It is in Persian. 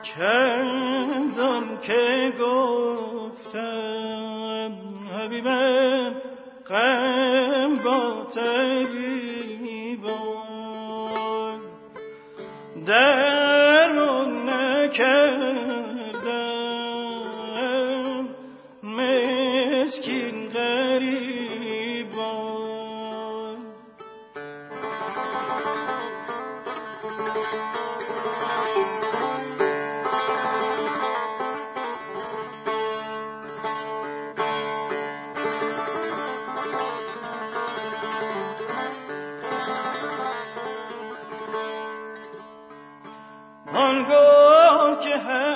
چندان که گفتم حبیبم غم با طبیبان درمان نکردم مسکین غریبان. آنگاه که